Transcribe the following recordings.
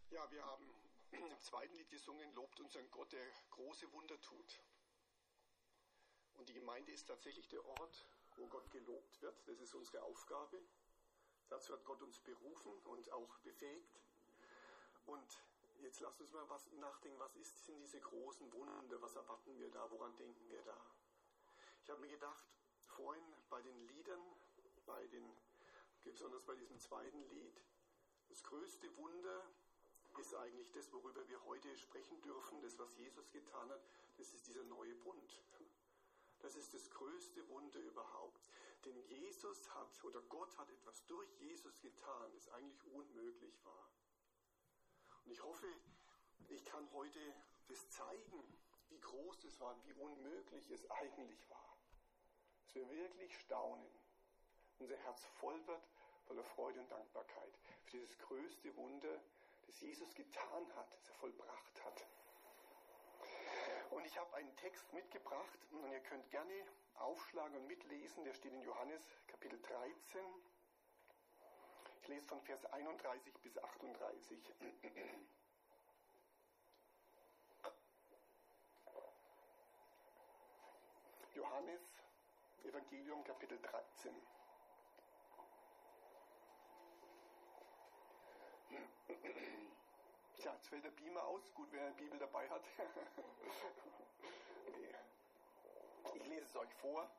Ja, wir haben im zweiten Lied gesungen, lobt unseren Gott, der große Wunder tut. Und die Gemeinde ist tatsächlich der Ort, wo Gott gelobt wird. Das ist unsere Aufgabe. Dazu hat Gott uns berufen und auch befähigt. Und jetzt lasst uns mal nachdenken, was sind diese großen Wunder, was erwarten wir da, woran denken wir da? Ich habe mir gedacht, vorhin bei den Liedern, besonders bei diesem zweiten Lied, das größte Wunder ist eigentlich das, worüber wir heute sprechen dürfen, das, was Jesus getan hat, das ist dieser neue Bund. Das ist das größte Wunder überhaupt. Denn Gott hat etwas durch Jesus getan, das eigentlich unmöglich war. Und ich hoffe, ich kann heute das zeigen, wie groß das war, wie unmöglich es eigentlich war. Dass wir wirklich staunen, unser Herz voll wird voller Freude und Dankbarkeit für dieses größte Wunder, das Jesus getan hat, das er vollbracht hat. Und ich habe einen Text mitgebracht und ihr könnt gerne aufschlagen und mitlesen, der steht in Johannes Kapitel 13. Ich lese von Vers 31 bis 38. Johannes Evangelium Kapitel 13. Tja, jetzt fällt der Beamer aus. Gut, wer eine Bibel dabei hat. Okay. Ich lese es euch vor.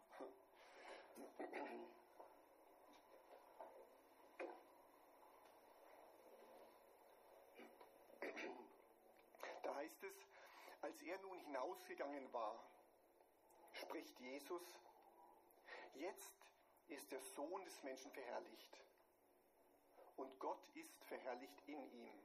Da heißt es, als er nun hinausgegangen war, spricht Jesus, jetzt ist der Sohn des Menschen verherrlicht und Gott ist verherrlicht in ihm.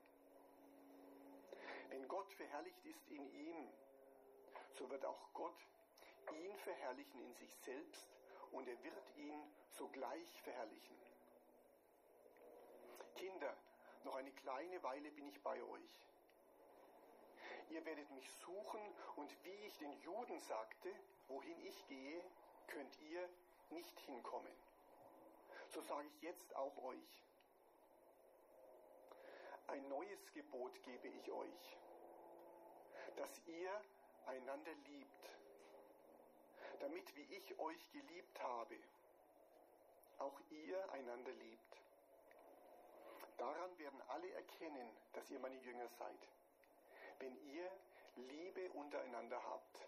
Wenn Gott verherrlicht ist in ihm, so wird auch Gott ihn verherrlichen in sich selbst und er wird ihn sogleich verherrlichen. Kinder, noch eine kleine Weile bin ich bei euch. Ihr werdet mich suchen und wie ich den Juden sagte, wohin ich gehe, könnt ihr nicht hinkommen. So sage ich jetzt auch euch. Ein neues Gebot gebe ich euch, dass ihr einander liebt, damit, wie ich euch geliebt habe, auch ihr einander liebt. Daran werden alle erkennen, dass ihr meine Jünger seid, wenn ihr Liebe untereinander habt.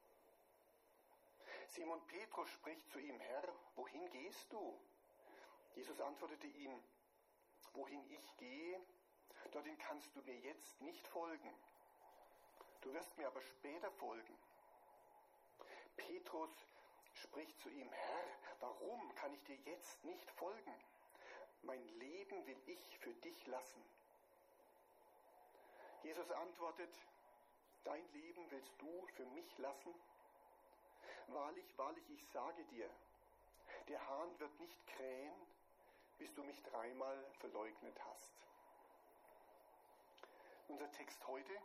Simon Petrus spricht zu ihm, Herr, wohin gehst du? Jesus antwortete ihm, wohin ich gehe, dorthin kannst du mir jetzt nicht folgen. Du wirst mir aber später folgen. Petrus spricht zu ihm, Herr, warum kann ich dir jetzt nicht folgen? Mein Leben will ich für dich lassen. Jesus antwortet, dein Leben willst du für mich lassen? Wahrlich, wahrlich, ich sage dir, der Hahn wird nicht krähen, bis du mich 3-mal verleugnet hast. Unser Text heute.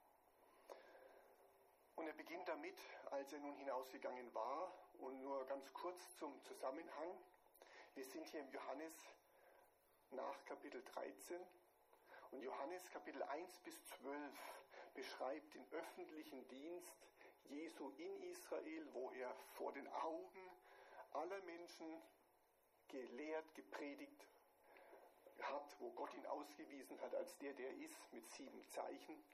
Und er beginnt damit, als er nun hinausgegangen war. Und nur ganz kurz zum Zusammenhang. Wir sind hier im Johannes nach Kapitel 13. Und Johannes Kapitel 1 bis 12 beschreibt den öffentlichen Dienst Jesu in Israel, wo er vor den Augen aller Menschen gelehrt, gepredigt hat, wo Gott ihn ausgewiesen hat als der ist, mit 7 Zeichen.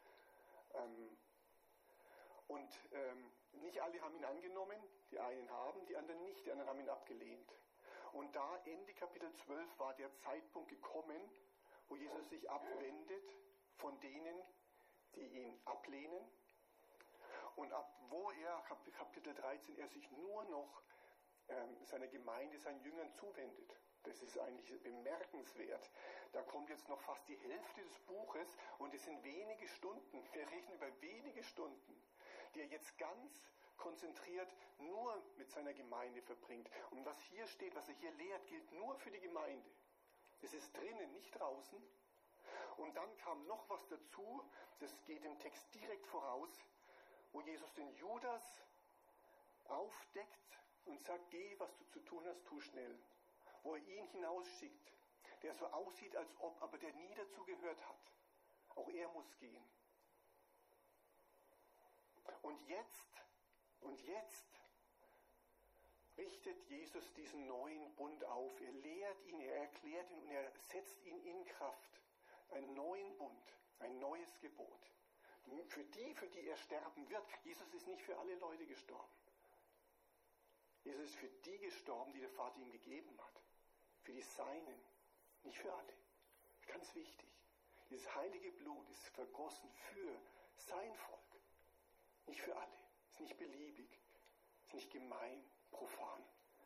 Nicht alle haben ihn angenommen, die einen haben, die anderen nicht, die anderen haben ihn abgelehnt. Und da Ende Kapitel 12 war der Zeitpunkt gekommen, wo Jesus sich abwendet von denen, die ihn ablehnen. Und ab wo er, Kapitel 13, er sich nur noch seiner Gemeinde, seinen Jüngern zuwendet. Das ist eigentlich bemerkenswert. Da kommt jetzt noch fast die Hälfte des Buches und es sind wenige Stunden, wir reden über wenige Stunden, die er jetzt ganz konzentriert nur mit seiner Gemeinde verbringt. Und was hier steht, was er hier lehrt, gilt nur für die Gemeinde. Es ist drinnen, nicht draußen. Und dann kam noch was dazu, das geht im Text direkt voraus, wo Jesus den Judas aufdeckt und sagt, geh, was du zu tun hast, tu schnell. Wo er ihn hinausschickt, der so aussieht, als ob, aber der nie dazu gehört hat. Auch er muss gehen. Und jetzt richtet Jesus diesen neuen Bund auf. Er lehrt ihn, er erklärt ihn und er setzt ihn in Kraft. Einen neuen Bund, ein neues Gebot. Für die er sterben wird. Jesus ist nicht für alle Leute gestorben. Jesus ist für die gestorben, die der Vater ihm gegeben hat. Für die Seinen, nicht für alle. Ganz wichtig. Dieses heilige Blut ist vergossen für sein Volk. Nicht für alle. Ist nicht beliebig. Ist nicht gemein, profan.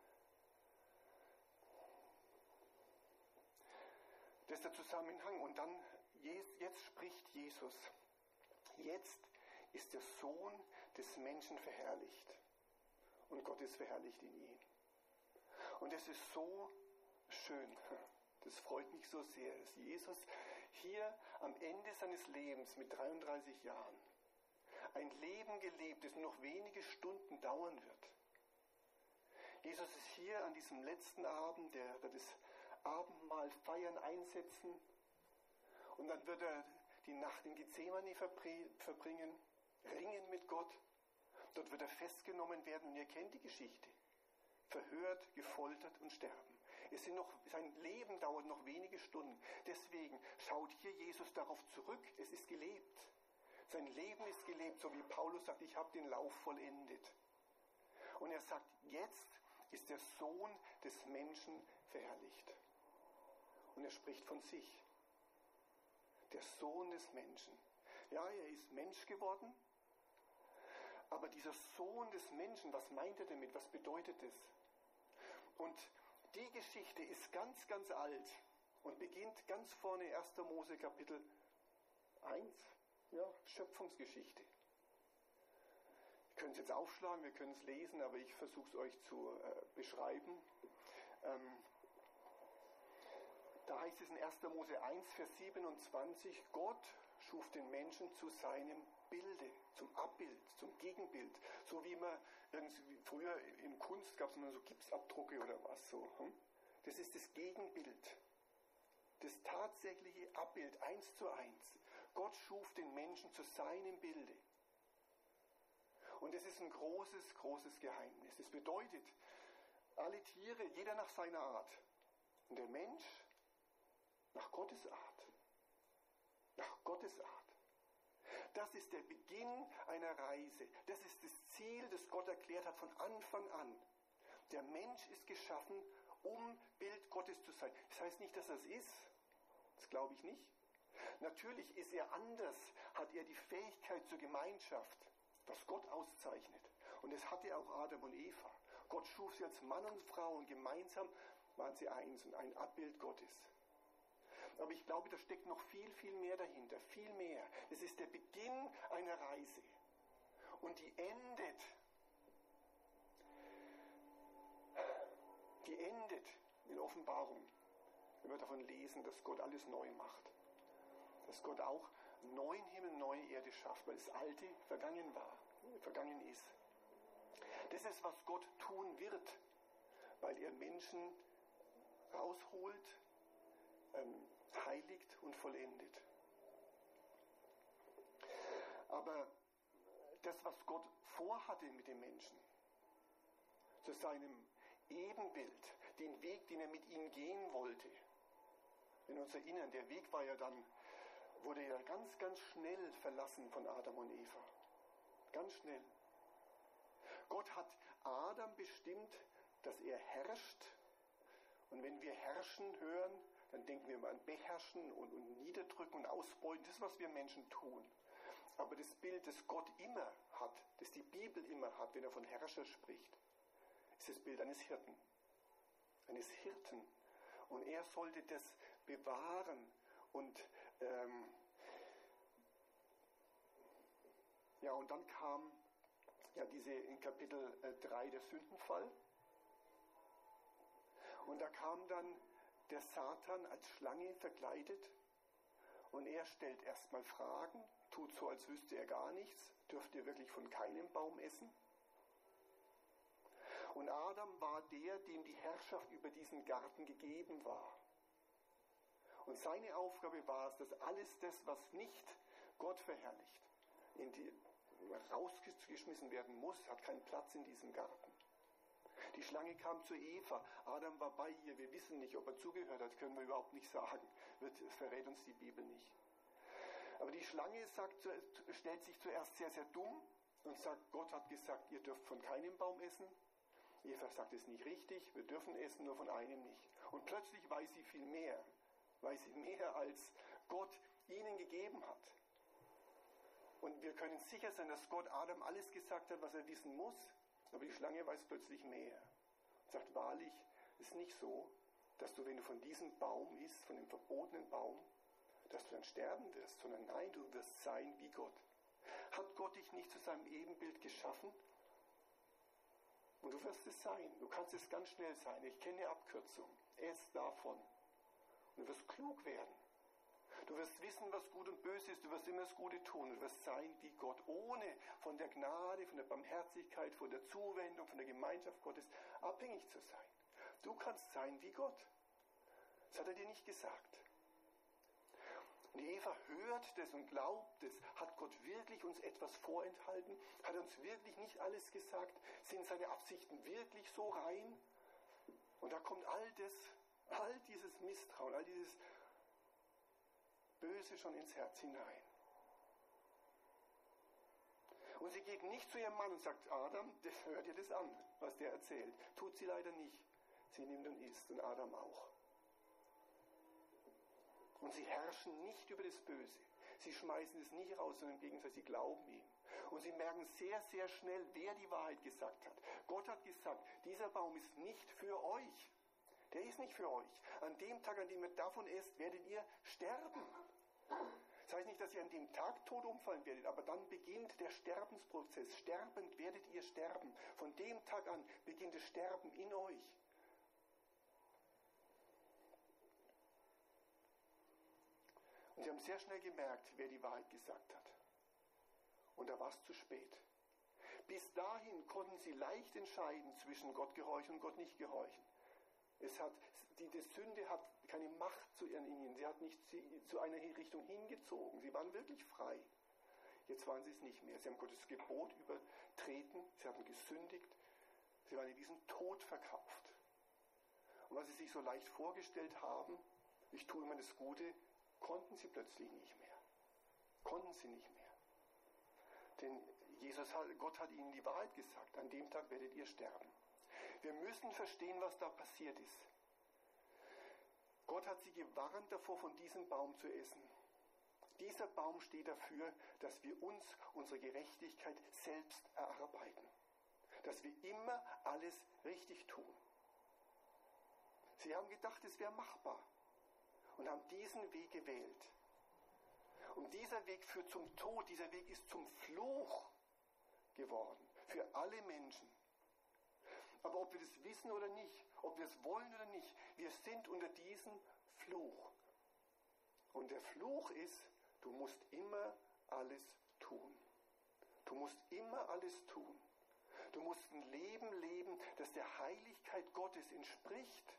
Das ist der Zusammenhang. Und dann, jetzt spricht Jesus. Jetzt ist der Sohn des Menschen verherrlicht. Und Gott ist verherrlicht in ihm. Und es ist so schön. Das freut mich so sehr, dass Jesus hier am Ende seines Lebens mit 33 Jahren ein Leben gelebt, das nur noch wenige Stunden dauern wird. Jesus ist hier an diesem letzten Abend, der wird das Abendmahl feiern, einsetzen und dann wird er die Nacht in Gethsemane verbringen, ringen mit Gott. Dort wird er festgenommen werden und ihr kennt die Geschichte. Verhört, gefoltert und sterben. Sein Leben dauert noch wenige Stunden. Deswegen schaut hier Jesus darauf zurück. Es ist gelebt. Sein Leben ist gelebt, so wie Paulus sagt, ich habe den Lauf vollendet. Und er sagt, jetzt ist der Sohn des Menschen verherrlicht. Und er spricht von sich. Der Sohn des Menschen. Ja, er ist Mensch geworden. Aber dieser Sohn des Menschen, was meint er damit? Was bedeutet es? Und die Geschichte ist ganz, ganz alt und beginnt ganz vorne 1. Mose Kapitel 1, ja, Schöpfungsgeschichte. Wir können es jetzt aufschlagen, wir können es lesen, aber ich versuche es euch zu beschreiben. Da heißt es in 1. Mose 1, Vers 27, Gott schuf den Menschen zu seinem Bilde, zum Abbild, zum Gegenbild. So wie man irgendwie früher in Kunst gab es immer so Gipsabdrucke oder was so. Das ist das Gegenbild. Das tatsächliche Abbild, 1:1. Gott schuf den Menschen zu seinem Bilde. Und das ist ein großes, großes Geheimnis. Das bedeutet, alle Tiere, jeder nach seiner Art. Und der Mensch nach Gottes Art. Nach Gottes Art. Das ist der Beginn einer Reise. Das ist das Ziel, das Gott erklärt hat von Anfang an. Der Mensch ist geschaffen, um Bild Gottes zu sein. Das heißt nicht, dass er es ist. Das glaube ich nicht. Natürlich ist er anders, hat er die Fähigkeit zur Gemeinschaft, was Gott auszeichnet. Und das hatte auch Adam und Eva. Gott schuf sie als Mann und Frau und gemeinsam waren sie eins und ein Abbild Gottes. Aber ich glaube, da steckt noch viel, viel mehr dahinter. Viel mehr. Es ist der Beginn einer Reise. Und die endet in Offenbarung. Wenn wir davon lesen, dass Gott alles neu macht. Dass Gott auch neuen Himmel, neue Erde schafft, weil das Alte vergangen ist. Das ist, was Gott tun wird, weil er Menschen rausholt, heiligt und vollendet. Aber das, was Gott vorhatte mit dem Menschen, zu seinem Ebenbild, den Weg, den er mit ihnen gehen wollte, wenn wir uns erinnern, der Weg wurde ja ganz, ganz schnell verlassen von Adam und Eva. Ganz schnell. Gott hat Adam bestimmt, dass er herrscht. Und wenn wir herrschen hören, dann denken wir immer an beherrschen und niederdrücken und ausbeuten. Das ist, was wir Menschen tun. Aber das Bild, das Gott immer hat, das die Bibel immer hat, wenn er von Herrscher spricht, ist das Bild eines Hirten. Eines Hirten. Und er sollte das bewahren und und dann kam in Kapitel 3 der Sündenfall. Und da kam dann der Satan als Schlange verkleidet und er stellt erstmal Fragen, tut so, als wüsste er gar nichts, dürft ihr wirklich von keinem Baum essen? Und Adam war der, dem die Herrschaft über diesen Garten gegeben war. Und seine Aufgabe war es, dass alles das, was nicht Gott verherrlicht, rausgeschmissen werden muss, hat keinen Platz in diesem Garten. Die Schlange kam zu Eva, Adam war bei ihr, wir wissen nicht, ob er zugehört hat, können wir überhaupt nicht sagen, das verrät uns die Bibel nicht. Aber die Schlange stellt sich zuerst sehr, sehr dumm und sagt, Gott hat gesagt, ihr dürft von keinem Baum essen. Eva sagt, es ist nicht richtig, wir dürfen essen, nur von einem nicht. Und plötzlich weiß sie viel mehr, als Gott ihnen gegeben hat. Und wir können sicher sein, dass Gott Adam alles gesagt hat, was er wissen muss, aber die Schlange weiß plötzlich mehr. Und sagt, wahrlich, es ist nicht so, dass du, wenn du von diesem Baum isst, von dem verbotenen Baum, dass du dann sterben wirst, sondern nein, du wirst sein wie Gott. Hat Gott dich nicht zu seinem Ebenbild geschaffen? Und du wirst es sein. Du kannst es ganz schnell sein. Ich kenne eine Abkürzung. Ess davon. Und du wirst klug werden. Du wirst wissen, was gut und böse ist. Du wirst immer das Gute tun. Du wirst sein wie Gott, ohne von der Gnade, von der Barmherzigkeit, von der Zuwendung, von der Gemeinschaft Gottes abhängig zu sein. Du kannst sein wie Gott. Das hat er dir nicht gesagt. Und die Eva hört das und glaubt es. Hat Gott wirklich uns etwas vorenthalten? Hat er uns wirklich nicht alles gesagt? Sind seine Absichten wirklich so rein? Und da kommt all dieses Misstrauen, all dieses Böse schon ins Herz hinein. Und sie geht nicht zu ihrem Mann und sagt, Adam, hör dir das an, was der erzählt. Tut sie leider nicht. Sie nimmt und isst und Adam auch. Und sie herrschen nicht über das Böse. Sie schmeißen es nicht raus, sondern im Gegenteil, sie glauben ihm. Und sie merken sehr, sehr schnell, wer die Wahrheit gesagt hat. Gott hat gesagt, dieser Baum ist nicht für euch. Der ist nicht für euch. An dem Tag, an dem ihr davon esst, werdet ihr sterben. Das heißt nicht, dass ihr an dem Tag tot umfallen werdet, aber dann beginnt der Sterbensprozess. Sterbend werdet ihr sterben. Von dem Tag an beginnt das Sterben in euch. Und sie haben sehr schnell gemerkt, wer die Wahrheit gesagt hat. Und da war es zu spät. Bis dahin konnten sie leicht entscheiden zwischen Gott gehorchen und Gott nicht gehorchen. Die Sünde hat keine Macht zu ihnen. Sie hat nicht zu einer Richtung hingezogen. Sie waren wirklich frei. Jetzt waren sie es nicht mehr. Sie haben Gottes Gebot übertreten. Sie haben gesündigt. Sie waren in diesen Tod verkauft. Und was sie sich so leicht vorgestellt haben, ich tue immer das Gute, konnten sie plötzlich nicht mehr. Konnten sie nicht mehr. Denn Gott hat ihnen die Wahrheit gesagt. An dem Tag werdet ihr sterben. Wir müssen verstehen, was da passiert ist. Gott hat sie gewarnt davor, von diesem Baum zu essen. Dieser Baum steht dafür, dass wir uns unsere Gerechtigkeit selbst erarbeiten. Dass wir immer alles richtig tun. Sie haben gedacht, es wäre machbar. Und haben diesen Weg gewählt. Und dieser Weg führt zum Tod, dieser Weg ist zum Fluch geworden. Für alle Menschen. Aber ob wir das wissen oder nicht, ob wir es wollen oder nicht, wir sind unter diesem Fluch. Und der Fluch ist, du musst immer alles tun. Du musst immer alles tun. Du musst ein Leben leben, das der Heiligkeit Gottes entspricht.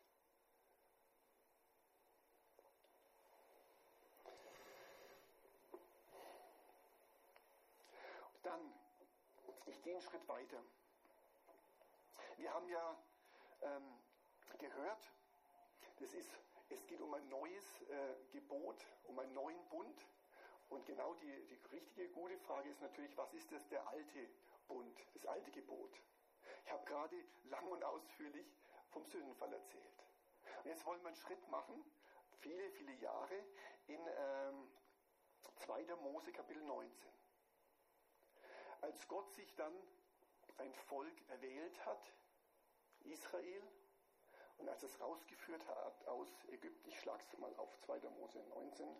Dann, ich gehe einen Schritt weiter. Wir haben ja gehört, es geht um ein neues Gebot, um einen neuen Bund. Und genau die richtige, gute Frage ist natürlich, was ist das, der alte Bund, das alte Gebot? Ich habe gerade lang und ausführlich vom Sündenfall erzählt. Und jetzt wollen wir einen Schritt machen, viele, viele Jahre, in 2. Mose Kapitel 19. Als Gott sich dann ein Volk erwählt hat, Israel, und als es rausgeführt hat aus Ägypten, ich schlage es mal auf 2. Mose 19.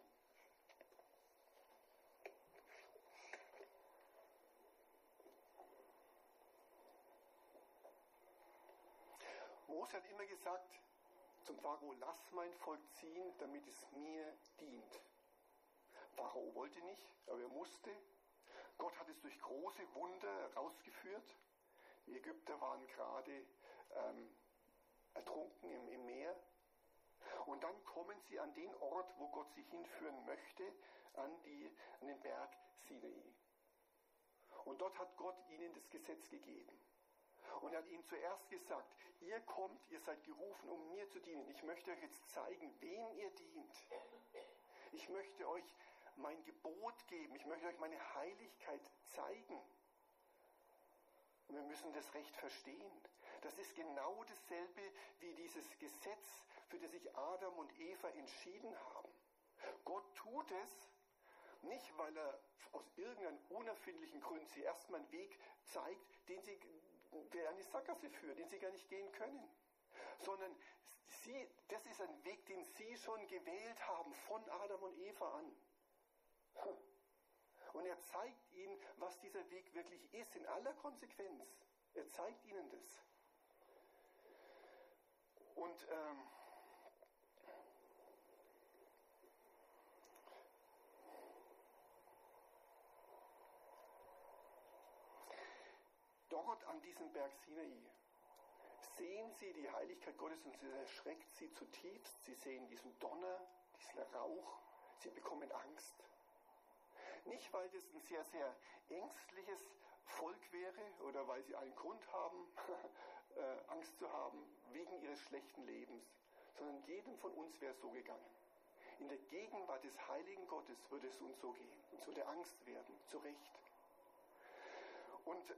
Mose hat immer gesagt zum Pharao, lass mein Volk ziehen, damit es mir dient. Pharao wollte nicht, aber er musste. Gott hat es durch große Wunder herausgeführt. Die Ägypter waren gerade ertrunken im Meer. Und dann kommen sie an den Ort, wo Gott sie hinführen möchte, an den Berg Sinai. Und dort hat Gott ihnen das Gesetz gegeben. Und er hat ihnen zuerst gesagt, ihr kommt, ihr seid gerufen, um mir zu dienen. Ich möchte euch jetzt zeigen, wem ihr dient. Ich möchte euch mein Gebot geben. Ich möchte euch meine Heiligkeit zeigen. Und wir müssen das recht verstehen. Das ist genau dasselbe wie dieses Gesetz, für das sich Adam und Eva entschieden haben. Gott tut es nicht, weil er aus irgendeinem unerfindlichen Grund sie erstmal einen Weg zeigt, der eine Sackgasse führt, den sie gar nicht gehen können. Sondern das ist ein Weg, den sie schon gewählt haben, von Adam und Eva an. Und er zeigt ihnen, was dieser Weg wirklich ist, in aller Konsequenz. Er zeigt ihnen das. Und dort an diesem Berg Sinai sehen sie die Heiligkeit Gottes und es erschreckt sie zutiefst. Sie sehen diesen Donner, diesen Rauch, sie bekommen Angst. Nicht, weil das ein sehr, sehr ängstliches Volk wäre oder weil sie einen Grund haben, Angst zu haben, wegen ihres schlechten Lebens, sondern jedem von uns wäre es so gegangen. In der Gegenwart des heiligen Gottes würde es uns so gehen. Uns würde Angst werden, zu Recht. Und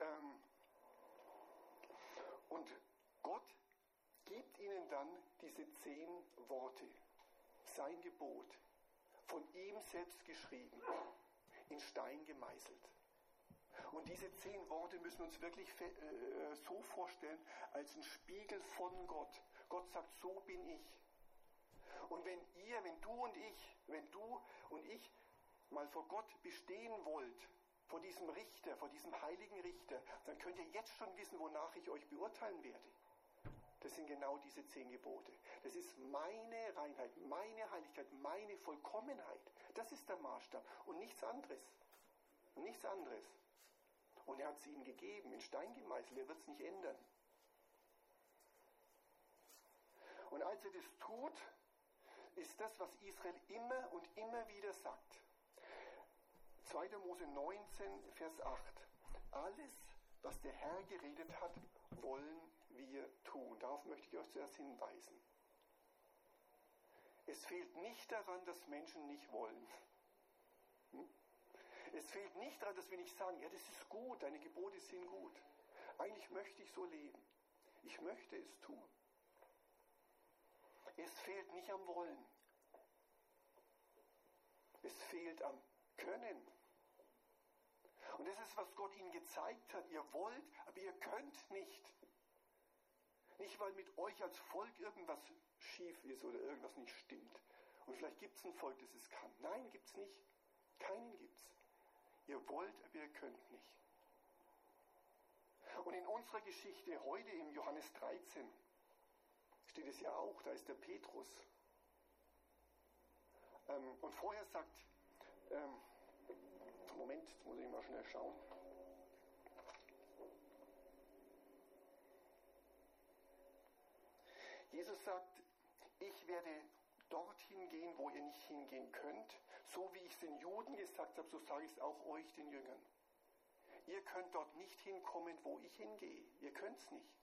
Gott gibt ihnen dann diese 10 Worte, sein Gebot, von ihm selbst geschrieben, in Stein gemeißelt. Und diese 10 Worte müssen wir uns wirklich so vorstellen, als ein Spiegel von Gott. Gott sagt, so bin ich. Und wenn du und ich mal vor Gott bestehen wollt, vor diesem Richter, vor diesem heiligen Richter, dann könnt ihr jetzt schon wissen, wonach ich euch beurteilen werde. Das sind genau diese 10 Gebote. Das ist meine Reinheit, meine Heiligkeit, meine Vollkommenheit. Das ist der Maßstab und nichts anderes. Und nichts anderes. Und er hat sie ihnen gegeben, in Stein gemeißelt, er wird es nicht ändern. Und als er das tut, ist das, was Israel immer und immer wieder sagt. 2. Mose 19, Vers 8. Alles, was der Herr geredet hat, wollen wir tun. Darauf möchte ich euch zuerst hinweisen. Es fehlt nicht daran, dass Menschen nicht wollen. Es fehlt nicht daran, dass wir nicht sagen, ja, das ist gut, deine Gebote sind gut. Eigentlich möchte ich so leben. Ich möchte es tun. Es fehlt nicht am Wollen. Es fehlt am Können. Und das ist, was Gott ihnen gezeigt hat. Ihr wollt, aber ihr könnt nicht. Nicht, weil mit euch als Volk irgendwas schief ist oder irgendwas nicht stimmt. Und vielleicht gibt es ein Volk, das es kann. Nein, gibt es nicht. Keinen gibt es. Ihr wollt, aber ihr könnt nicht. Und in unserer Geschichte heute im Johannes 13 steht es ja auch, da ist der Petrus. Und vorher sagt, Moment, jetzt muss ich mal schnell schauen. Jesus sagt, ich werde dorthin gehen, wo ihr nicht hingehen könnt. So wie ich es den Juden gesagt habe, so sage ich es auch euch, den Jüngern. Ihr könnt dort nicht hinkommen, wo ich hingehe. Ihr könnt es nicht.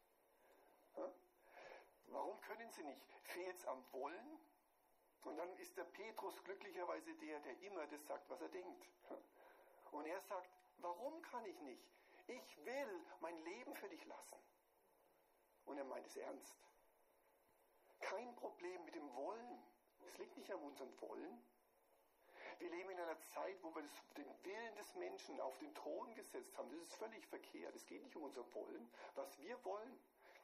Warum können sie nicht? Fehlt es am Wollen? Und dann ist der Petrus glücklicherweise der immer das sagt, was er denkt. Und er sagt, warum kann ich nicht? Ich will mein Leben für dich lassen. Und er meint es ernst. Kein Problem mit dem Wollen. Es liegt nicht an unserem Wollen. Wir leben in einer Zeit, wo wir den Willen des Menschen auf den Thron gesetzt haben. Das ist völlig verkehrt. Es geht nicht um unser Wollen. Was wir wollen.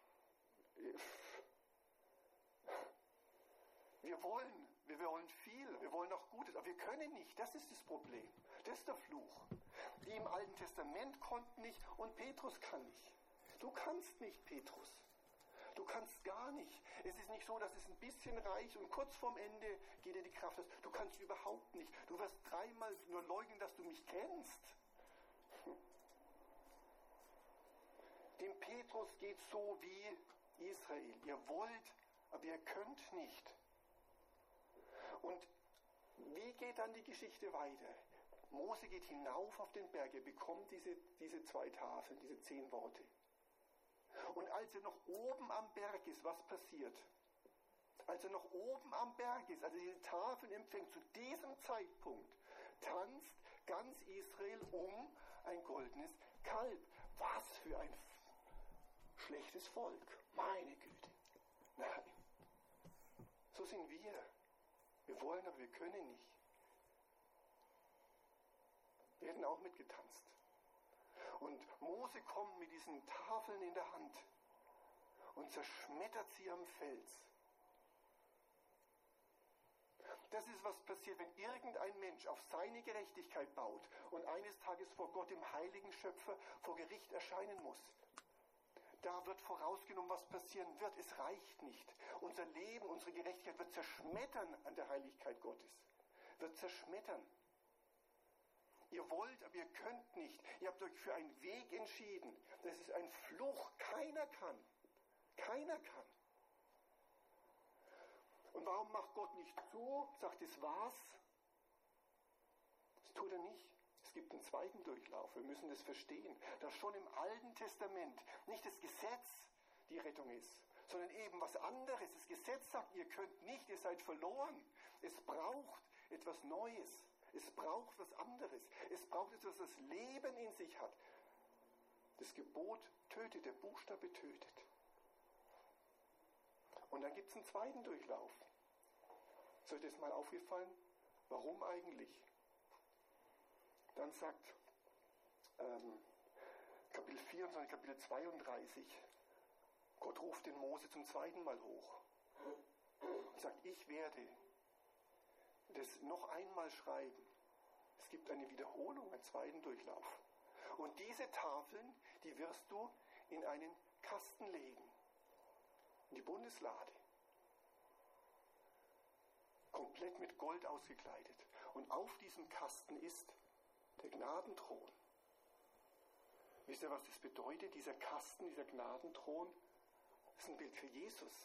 Wir wollen viel, wir wollen auch Gutes, aber wir können nicht. Das ist das Problem. Das ist der Fluch. Die im Alten Testament konnten nicht und Petrus kann nicht. Du kannst nicht, Petrus. Du kannst gar nicht. Es ist nicht so, dass es ein bisschen reicht und kurz vorm Ende geht dir die Kraft aus. Du kannst überhaupt nicht. Du wirst 3-mal nur leugnen, dass du mich kennst. Dem Petrus geht so wie Israel. Ihr wollt, aber ihr könnt nicht. Und wie geht dann die Geschichte weiter? Mose geht hinauf auf den Berg, er bekommt diese 2 Tafeln, diese 10 Worte. Und als er noch oben am Berg ist, was passiert? Als er noch oben am Berg ist, als er diese Tafeln empfängt, zu diesem Zeitpunkt tanzt ganz Israel um ein goldenes Kalb. Was für ein schlechtes Volk. Meine Güte. Nein. So sind wir. Wir wollen, aber wir können nicht. Wir hätten auch mitgetanzt. Und Mose kommt mit diesen Tafeln in der Hand und zerschmettert sie am Fels. Das ist, was passiert, wenn irgendein Mensch auf seine Gerechtigkeit baut und eines Tages vor Gott, dem heiligen Schöpfer, vor Gericht erscheinen muss. Da wird vorausgenommen, was passieren wird. Es reicht nicht. Unser Leben, unsere Gerechtigkeit wird zerschmettern an der Heiligkeit Gottes. Wird zerschmettern. Ihr wollt, aber ihr könnt nicht. Ihr habt euch für einen Weg entschieden. Das ist ein Fluch. Keiner kann. Keiner kann. Und warum macht Gott nicht zu? Sagt, es war's? Das tut er nicht. Es gibt einen zweiten Durchlauf. Wir müssen das verstehen. Dass schon im Alten Testament nicht das Gesetz die Rettung ist, sondern eben was anderes. Das Gesetz sagt, ihr könnt nicht, ihr seid verloren. Es braucht etwas Neues. Es braucht was anderes. Es braucht etwas, das Leben in sich hat. Das Gebot tötet, der Buchstabe tötet. Und dann gibt es einen zweiten Durchlauf. Ist euch das mal aufgefallen? Warum eigentlich? Dann sagt Kapitel 24, Kapitel 32, Gott ruft den Mose zum zweiten Mal hoch und sagt, ich werde das noch einmal schreiben. Es gibt eine Wiederholung, einen zweiten Durchlauf. Und diese Tafeln, die wirst du in einen Kasten legen. In die Bundeslade. Komplett mit Gold ausgekleidet. Und auf diesem Kasten ist der Gnadenthron. Wisst ihr, was das bedeutet? Dieser Kasten, dieser Gnadenthron, ist ein Bild für Jesus.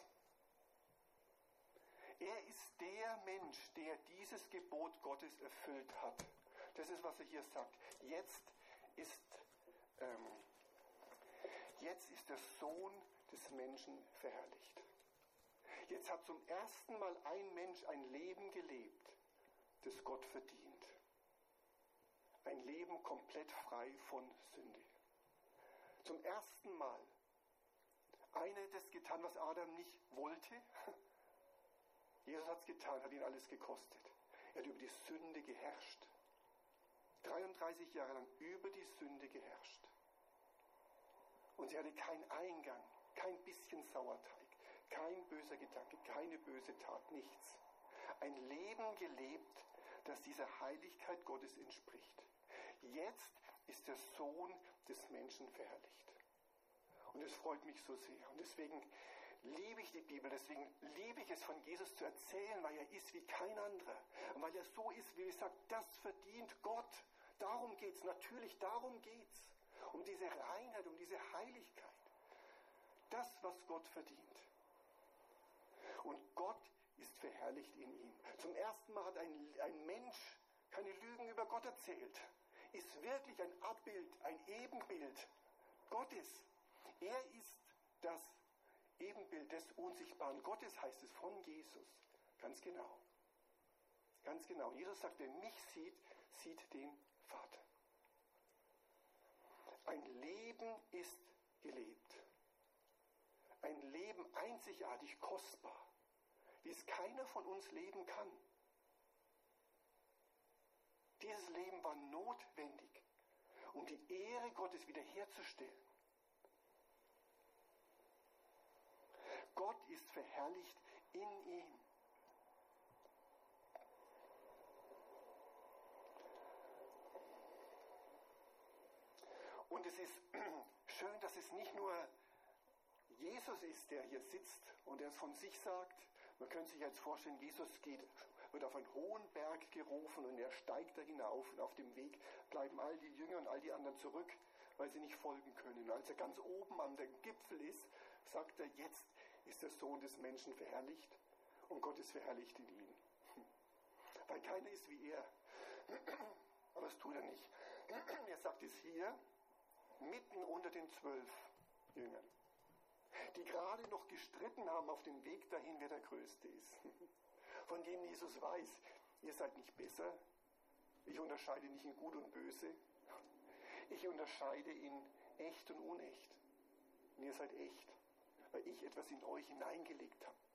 Er ist der Mensch, der dieses Gebot Gottes erfüllt hat. Das ist, was er hier sagt. Jetzt ist der Sohn des Menschen verherrlicht. Jetzt hat zum ersten Mal ein Mensch ein Leben gelebt, das Gott verdient. Ein Leben komplett frei von Sünde. Zum ersten Mal. Einer hat das getan, was Adam nicht wollte. Jesus hat es getan, hat ihn alles gekostet. Er hat über die Sünde geherrscht. 33 Jahre lang über die Sünde geherrscht. Und sie hatte keinen Eingang, kein bisschen Sauerteig, kein böser Gedanke, keine böse Tat, nichts. Ein Leben gelebt, das dieser Heiligkeit Gottes entspricht. Jetzt ist der Sohn des Menschen verherrlicht. Und es freut mich so sehr. Und deswegen liebe ich die Bibel, deswegen liebe ich es, von Jesus zu erzählen, weil er ist wie kein anderer. Und weil er so ist, wie gesagt, das verdient Gott. Darum geht's, natürlich darum geht's. Um diese Reinheit, um diese Heiligkeit. Das, was Gott verdient. Und Gott ist verherrlicht in ihm. Zum ersten Mal hat ein Mensch keine Lügen über Gott erzählt. Ist wirklich ein Abbild, ein Ebenbild Gottes. Er ist das Ebenbild des unsichtbaren Gottes, heißt es von Jesus. Ganz genau. Ganz genau. Jesus sagt, wer mich sieht, sieht den Vater. Ein Leben ist gelebt. Ein Leben einzigartig kostbar, wie es keiner von uns leben kann. Dieses Leben war notwendig, um die Ehre Gottes wiederherzustellen. Gott ist verherrlicht in ihm. Und es ist schön, dass es nicht nur Jesus ist, der hier sitzt und der es von sich sagt. Man könnte sich jetzt vorstellen, Jesus wird auf einen hohen Berg gerufen und er steigt da hinauf und auf dem Weg bleiben all die Jünger und all die anderen zurück, weil sie nicht folgen können. Und als er ganz oben am Gipfel ist, sagt er, jetzt ist der Sohn des Menschen verherrlicht und Gott ist verherrlicht in ihm. weil keiner ist wie er. Aber das tut er nicht. Er sagt es hier, mitten unter den 12 Jüngern, die gerade noch gestritten haben auf dem Weg dahin, wer der Größte ist. Von denen Jesus weiß, ihr seid nicht besser, ich unterscheide nicht in Gut und Böse, ich unterscheide in echt und unecht. Und ihr seid echt, weil ich etwas in euch hineingelegt habe,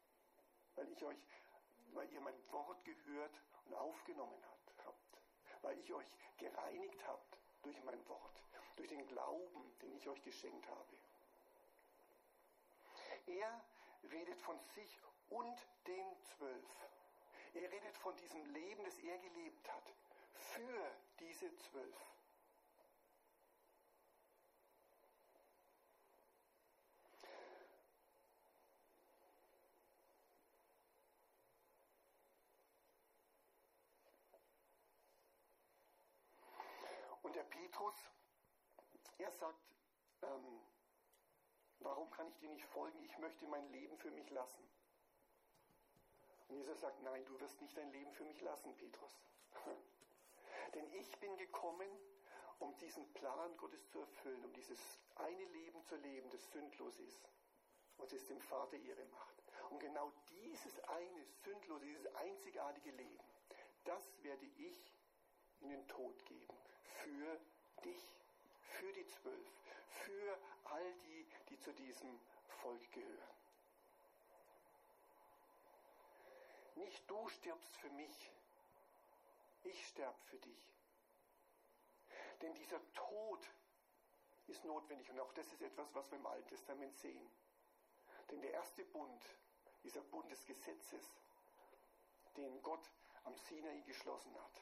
weil ihr mein Wort gehört und aufgenommen habt, weil ich euch gereinigt habt durch mein Wort, durch den Glauben, den ich euch geschenkt habe. Er redet von sich und den 12. Er redet von diesem Leben, das er gelebt hat, für diese 12. Und der Petrus, er sagt, warum kann ich dir nicht folgen? Ich möchte mein Leben für mich lassen. Und Jesus sagt, nein, du wirst nicht dein Leben für mich lassen, Petrus. Denn ich bin gekommen, um diesen Plan Gottes zu erfüllen, um dieses eine Leben zu leben, das sündlos ist und das dem Vater Ehre macht. Und genau dieses eine sündlose, dieses einzigartige Leben, das werde ich in den Tod geben. Für dich, für die 12, für all die, die zu diesem Volk gehören. Nicht du stirbst für mich, ich sterbe für dich. Denn dieser Tod ist notwendig und auch das ist etwas, was wir im Alten Testament sehen. Denn der erste Bund, dieser Bund des Gesetzes, den Gott am Sinai geschlossen hat,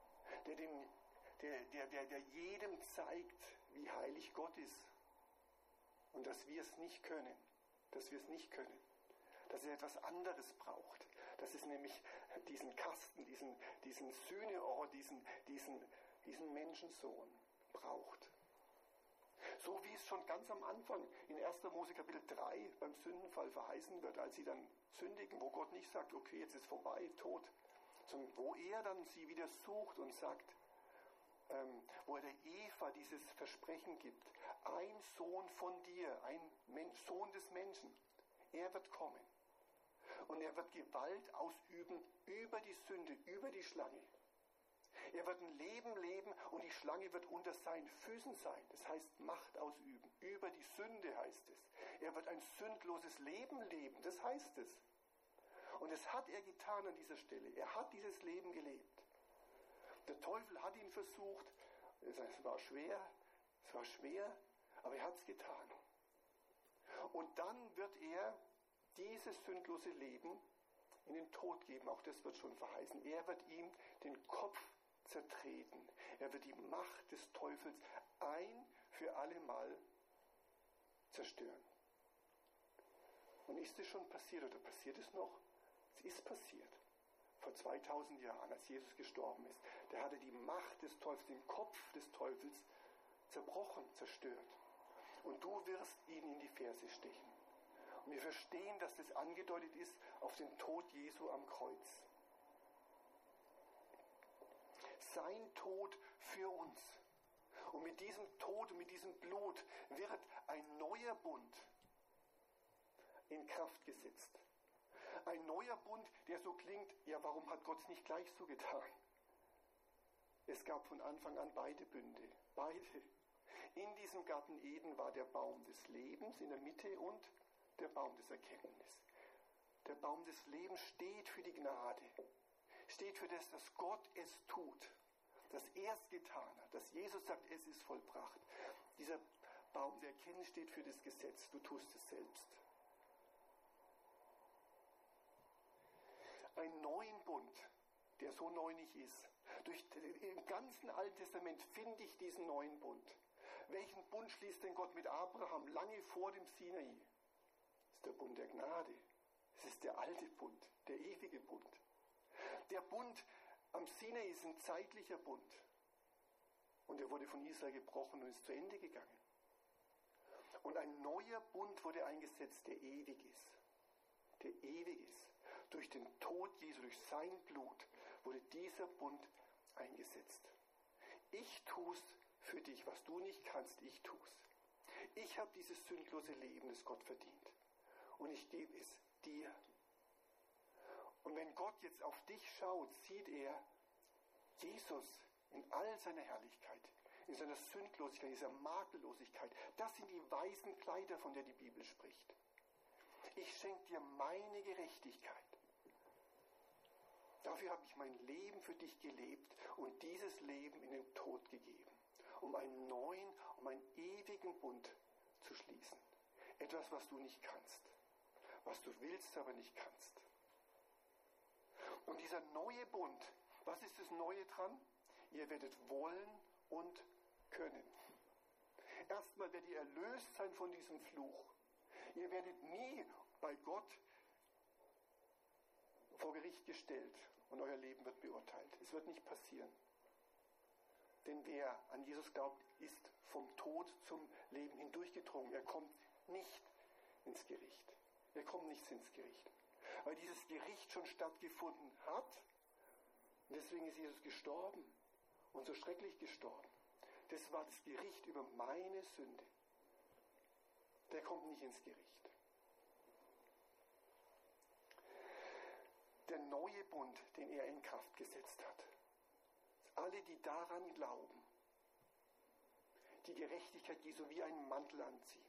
der jedem zeigt, wie heilig Gott ist und dass wir es nicht können, dass es etwas anderes braucht, dass es nämlich diesen Kasten, diesen Sühneort, diesen Menschensohn braucht. So wie es schon ganz am Anfang in 1. Mose Kapitel 3 beim Sündenfall verheißen wird, als sie dann sündigen, wo Gott nicht sagt, okay, jetzt ist vorbei, tot, sondern wo er dann sie wieder sucht und sagt, wo er der Eva dieses Versprechen gibt, ein Sohn von dir, ein Sohn des Menschen, er wird kommen und er wird Gewalt ausüben über die Sünde, über die Schlange. Er wird ein Leben leben und die Schlange wird unter seinen Füßen sein. Das heißt Macht ausüben. Über die Sünde heißt es. Er wird ein sündloses Leben leben. Das heißt es. Und das hat er getan an dieser Stelle. Er hat dieses Leben gelebt. Der Teufel hat ihn versucht. Es war schwer, aber er hat es getan. Und dann wird er dieses sündlose Leben in den Tod geben. Auch das wird schon verheißen. Er wird ihm den Kopf zertreten. Er wird die Macht des Teufels ein für alle Mal zerstören. Und ist es schon passiert oder passiert es noch? Es ist passiert. Vor 2000 Jahren, als Jesus gestorben ist, da hat er die Macht des Teufels, den Kopf des Teufels zerbrochen, zerstört. Und du wirst ihn in die Ferse stechen. Und wir verstehen, dass das angedeutet ist auf den Tod Jesu am Kreuz. Sein Tod für uns. Und mit diesem Tod und mit diesem Blut wird ein neuer Bund in Kraft gesetzt. Ein neuer Bund, der so klingt, ja, warum hat Gott es nicht gleich so getan? Es gab von Anfang an beide Bünde, beide. In diesem Garten Eden war der Baum des Lebens in der Mitte und der Baum des Erkenntnisses. Der Baum des Lebens steht für die Gnade, steht für das, dass Gott es tut, dass er es getan hat, dass Jesus sagt, es ist vollbracht. Dieser Baum der Erkenntnis steht für das Gesetz, du tust es selbst. Einen neuen Bund, der so neu nicht ist. Im ganzen Alten Testament finde ich diesen neuen Bund. Welchen Bund schließt denn Gott mit Abraham lange vor dem Sinai? Das ist der Bund der Gnade. Es ist der alte Bund, der ewige Bund. Der Bund am Sinai ist ein zeitlicher Bund. Und er wurde von Israel gebrochen und ist zu Ende gegangen. Und ein neuer Bund wurde eingesetzt, der ewig ist. Der ewig ist. Durch den Tod Jesu, durch sein Blut, wurde dieser Bund eingesetzt. Ich tu's für dich, was du nicht kannst, ich tu's. Ich habe dieses sündlose Leben, das Gott verdient. Und ich gebe es dir. Und wenn Gott jetzt auf dich schaut, sieht er Jesus in all seiner Herrlichkeit, in seiner Sündlosigkeit, in dieser Makellosigkeit. Das sind die weißen Kleider, von der die Bibel spricht. Ich schenke dir meine Gerechtigkeit. Dafür habe ich mein Leben für dich gelebt und dieses Leben in den Tod gegeben, um einen neuen, um einen ewigen Bund zu schließen. Etwas, was du nicht kannst, was du willst, aber nicht kannst. Und dieser neue Bund, was ist das Neue dran? Ihr werdet wollen und können. Erstmal werdet ihr erlöst sein von diesem Fluch. Ihr werdet nie bei Gott vor Gericht gestellt und euer Leben wird beurteilt. Es wird nicht passieren. Denn wer an Jesus glaubt, ist vom Tod zum Leben hindurchgedrungen. Er kommt nicht ins Gericht. Er kommt nicht ins Gericht. Weil dieses Gericht schon stattgefunden hat. Und deswegen ist Jesus gestorben. Und so schrecklich gestorben. Das war das Gericht über meine Sünde. Der kommt nicht ins Gericht. Der neue Bund, den er in Kraft gesetzt hat. Alle, die daran glauben, die Gerechtigkeit Jesu wie einen Mantel anziehen.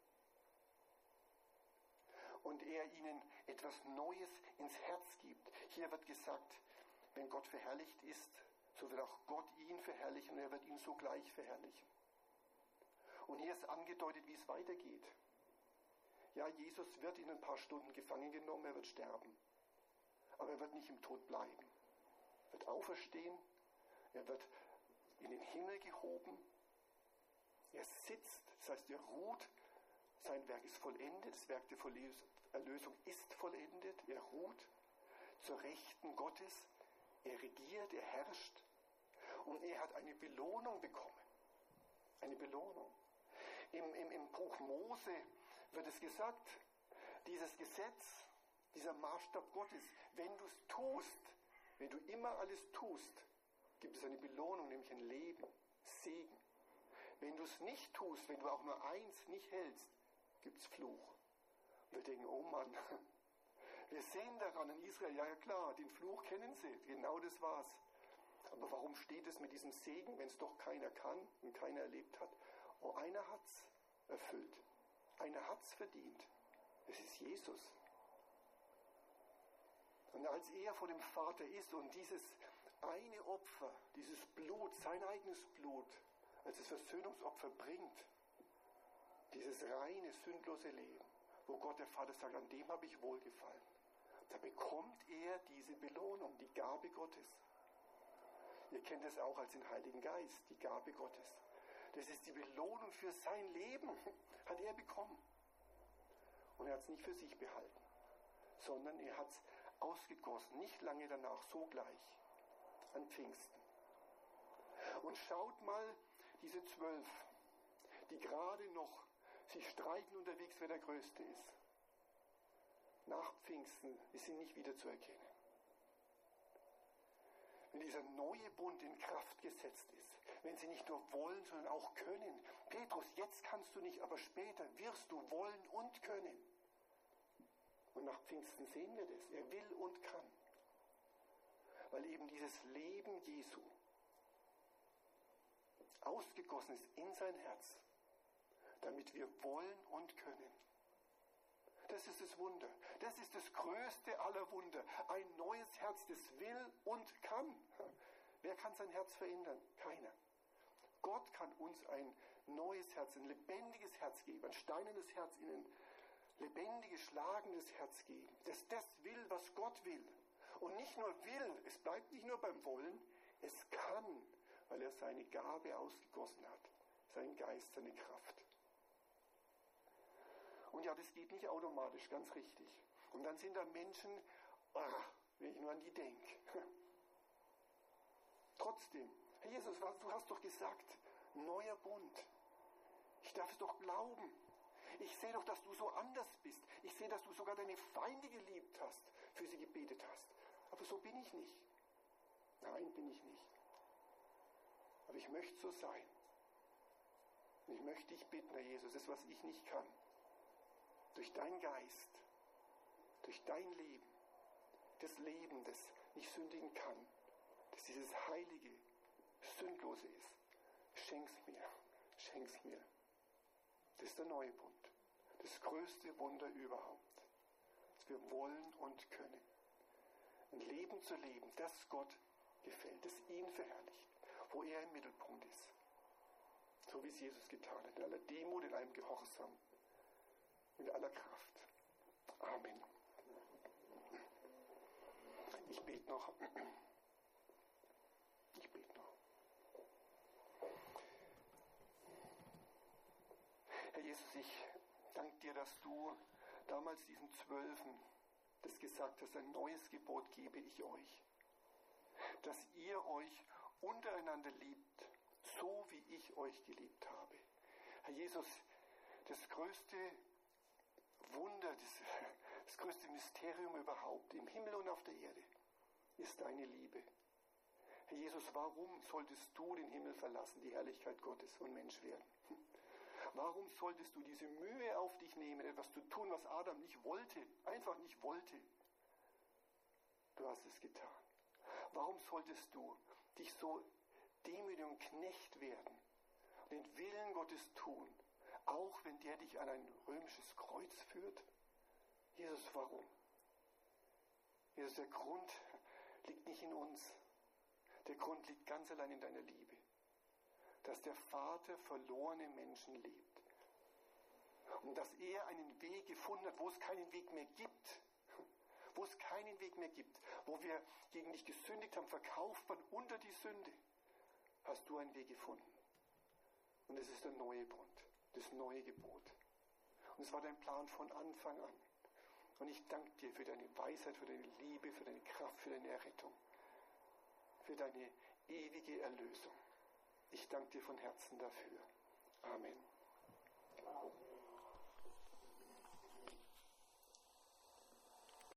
Und er ihnen etwas Neues ins Herz gibt. Hier wird gesagt, wenn Gott verherrlicht ist, so wird auch Gott ihn verherrlichen und er wird ihn sogleich verherrlichen. Und hier ist angedeutet, wie es weitergeht. Ja, Jesus wird in ein paar Stunden gefangen genommen, er wird sterben. Aber er wird nicht im Tod bleiben. Er wird auferstehen, er wird in den Himmel gehoben. Er sitzt, das heißt, er ruht. Sein Werk ist vollendet, das Werk der Erlösung ist vollendet. Er ruht zur Rechten Gottes. Er regiert, er herrscht. Und er hat eine Belohnung bekommen. Eine Belohnung. Im Buch Mose wird es gesagt, dieses Gesetz, dieser Maßstab Gottes, wenn du es tust, wenn du immer alles tust, gibt es eine Belohnung, nämlich ein Leben, Segen. Wenn du es nicht tust, wenn du auch nur eins nicht hältst, gibt es Fluch. Und wir denken, oh Mann, wir sehen daran in Israel, ja klar, den Fluch kennen sie, genau das war's. Aber warum steht es mit diesem Segen, wenn es doch keiner kann und keiner erlebt hat? Oh, einer hat's erfüllt. Einer hat's verdient. Es ist Jesus. Und als er vor dem Vater ist und dieses eine Opfer, dieses Blut, sein eigenes Blut, als das Versöhnungsopfer bringt, dieses reine, sündlose Leben, wo Gott der Vater sagt, an dem habe ich wohlgefallen, da bekommt er diese Belohnung, die Gabe Gottes. Ihr kennt es auch als den Heiligen Geist, die Gabe Gottes. Das ist die Belohnung für sein Leben, hat er bekommen. Und er hat es nicht für sich behalten, sondern er hat es ausgegossen, nicht lange danach, sogleich, an Pfingsten. Und schaut mal diese 12, die gerade noch sich streiten unterwegs, wer der Größte ist. Nach Pfingsten ist sie nicht wieder zu erkennen. Wenn dieser neue Bund in Kraft gesetzt ist, wenn sie nicht nur wollen, sondern auch können. Petrus, jetzt kannst du nicht, aber später wirst du wollen und können. Und nach Pfingsten sehen wir das. Er will und kann. Weil eben dieses Leben Jesu ausgegossen ist in sein Herz, damit wir wollen und können. Das ist das Wunder. Das ist das größte aller Wunder. Ein neues Herz, das will und kann. Wer kann sein Herz verändern? Keiner. Gott kann uns ein neues Herz, ein lebendiges Herz geben, ein steinernes Herz in ein lebendiges, schlagendes Herz geben, das will, was Gott will. Und nicht nur will, es bleibt nicht nur beim Wollen, es kann, weil er seine Gabe ausgegossen hat, seinen Geist, seine Kraft. Und ja, das geht nicht automatisch, ganz richtig. Und dann sind da Menschen, wenn ich nur an die denke. Trotzdem, Herr Jesus, du hast doch gesagt, neuer Bund. Ich darf es doch glauben. Ich sehe doch, dass du so anders bist. Ich sehe, dass du sogar deine Feinde geliebt hast, für sie gebetet hast. Aber so bin ich nicht. Nein, bin ich nicht. Aber ich möchte so sein. Und ich möchte dich bitten, Herr Jesus, das, was ich nicht kann, durch deinen Geist, durch dein Leben, das Leben, das nicht sündigen kann, dass dieses Heilige, Sündlose ist, schenk's mir. Das ist der neue Bund. Das größte Wunder überhaupt. Dass wir wollen und können. Ein Leben zu leben, das Gott gefällt, das ihn verherrlicht, wo er im Mittelpunkt ist. So wie es Jesus getan hat, in aller Demut, in allem Gehorsam, in aller Kraft. Amen. Ich bete noch. Herr Jesus, ich danke dir, dass du damals diesen 12 das gesagt hast, ein neues Gebot gebe ich euch. Dass ihr euch untereinander liebt, so wie ich euch geliebt habe. Herr Jesus, das größte Wunder, das größte Mysterium überhaupt im Himmel und auf der Erde ist deine Liebe. Herr Jesus, warum solltest du den Himmel verlassen, die Herrlichkeit Gottes und Mensch werden? Warum solltest du diese Mühe auf dich nehmen, etwas zu tun, was Adam nicht wollte, einfach nicht wollte? Du hast es getan. Warum solltest du dich so demütig und Knecht werden und den Willen Gottes tun, auch wenn der dich an ein römisches Kreuz führt? Jesus, warum? Jesus, der Grund liegt nicht in uns. Der Grund liegt ganz allein in deiner Liebe. Dass der Vater verlorene Menschen liebt. Und dass er einen Weg gefunden hat, wo es keinen Weg mehr gibt. Wo es keinen Weg mehr gibt. Wo wir gegen dich gesündigt haben, verkauft man unter die Sünde. Hast du einen Weg gefunden. Und es ist der neue Bund, das neue Gebot. Und es war dein Plan von Anfang an. Und ich danke dir für deine Weisheit, für deine Liebe, für deine Kraft, für deine Errettung. Für deine ewige Erlösung. Ich danke dir von Herzen dafür. Amen.